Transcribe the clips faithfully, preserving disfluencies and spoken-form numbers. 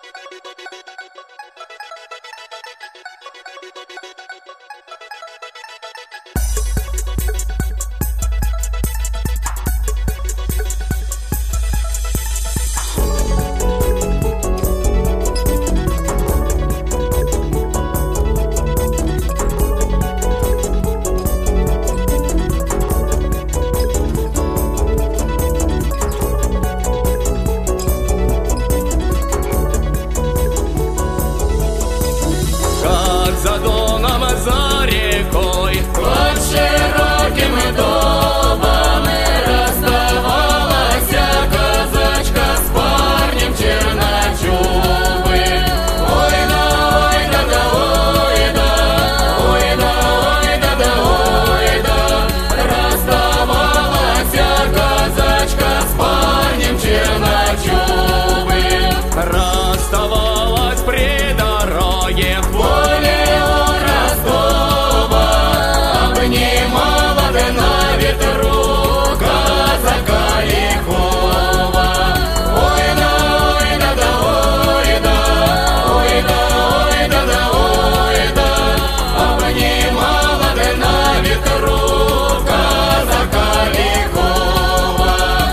За доном, за рекой, под широким домом расставалась казачка с парнем черночубым. Ой да, ой да, да, ой да, ой да, ой да, да, ой да, расставалась казачка с парнем черночубым. Расставалась при дороге в поле на ветру казака лихого. Ой да, ой да, да, ой да, ой да, ой да, да, ой да, обнимала ты на ветру казака лихого.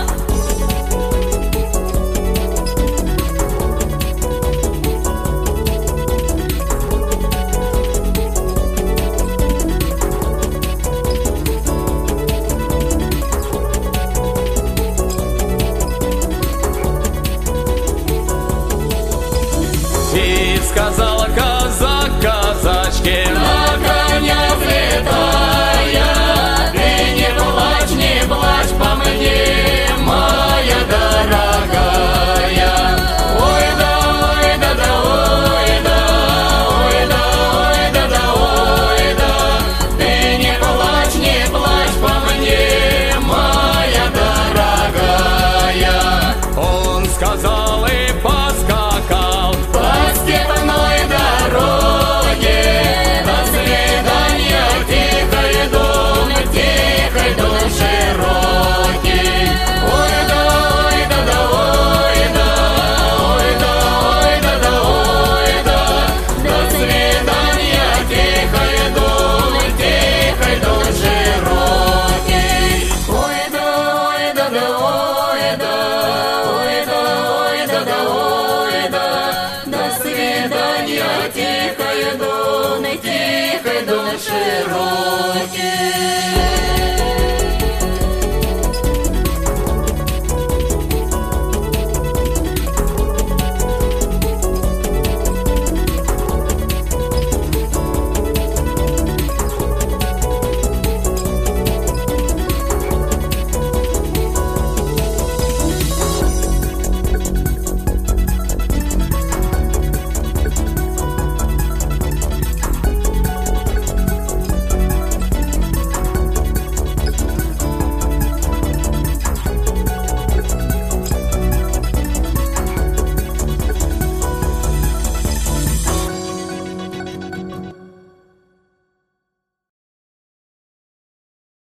И сказал казак казачке, на коня взлетая: ты не плачь, не плачь по мне, моя дорогая. Ой да, ой да, да, ой да, ой да, ой да, да, ой да, ты не плачь, не плачь по мне, моя дорогая. Он сказал и поскакал по степной дороге. До свидания, тихой дон, тихой дон широкий. Ой да, ой да, да, ой да, ой да, ой да, да, ой да, до свидания, тихой дон, тихой дон широкий. Ой да, ой да, да, ой да, ой да, ой да, да, ой да, до свидания, тихой дон, тихой дон широкий.